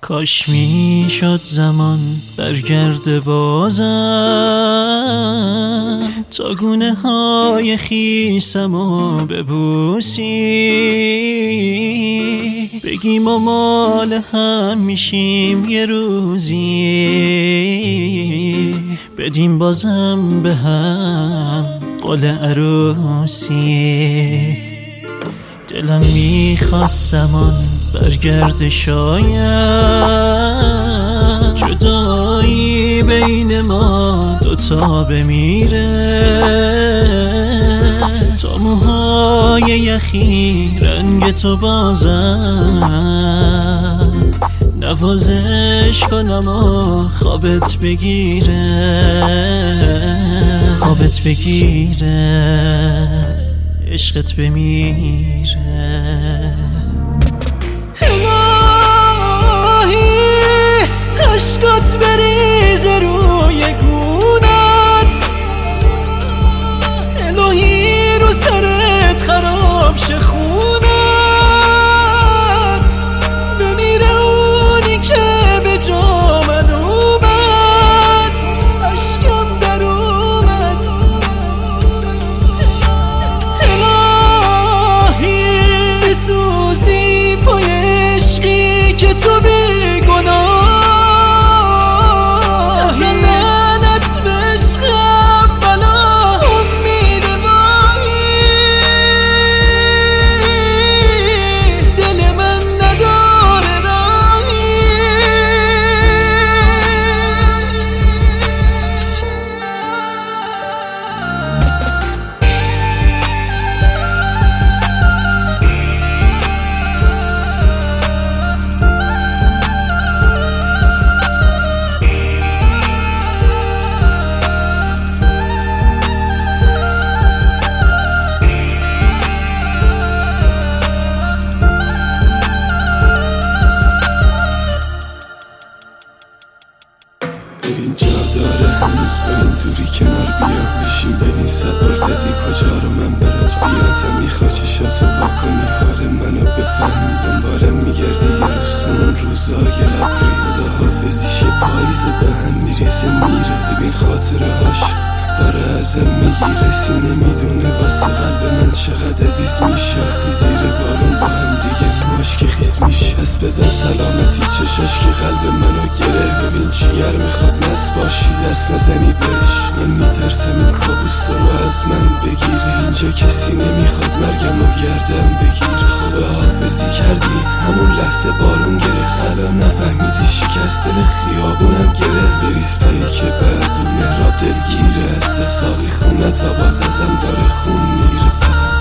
کاش میشد زمان برگرد بازم تا گونه های خیسمو ببوسی، بگیم و مال هم میشیم یه روزی، بدیم بازم به هم قول عروسی. دلم میخواست زمان برگرد شاید جدایی بین ما دوتا بمیره، تا موهای یخی رنگ تو بازم نوازش کنم و خوابت بگیره، خوابت بگیره، عشقت بمیره. الهی عشقت بریزه روی گونت، الهی رو سرت خراب شه خونت، بمیره اونی که به جا من اومد، عشقم در اومد. الهی بسوزی پای عشقی که تو بیگناه، زننت به عشقم بلا امید واهی، دل من نداره راهی. ببین جا داره هنوز با این دوری کنار بیا بشین، ببین 100 بار زدی کجا رو من برات بیاسم، میخوای چشاتو واکنی حال منو بفهمی، دنبالم میگردی یه روز تو اون روزای ابری، خداحافظیش پاییز و به هم میریزه میره، ببین خاطره هاش داره ازم میگیره، سینه میدونه واسه قلب من چقدر عزیز میشه، وقتی زیر بارون با هم دیگه ماش که خیس میشه، از بزن سلامتی چشاش که قلب منو گرفت، ببین جیگر میخواد نس باشی دست نزنی بهش، من میترسم این کابوس رو از من بگیره، اینجا کسی نمیخواد مرگم و گردم بگیره، خداحافظی کردی همون لحظه بارون گرفت، الان نفهمیدی شکست دل خیابونم گرفت، بریز پایی که بعد اون مهراب دلگیره، از ساقی خونه تا باز ازم داره خون میره، فقط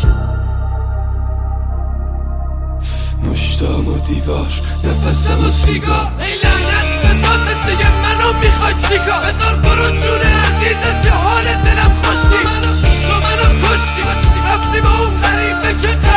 مشتام و دیوار نفسم و سیگار، ای لعنت به ذاتت دیگه منو میخوای چیکار، بذار برو جون عزیزت که حال دلم خوش نی، تو منو کشتی رفتی با اون غریبه که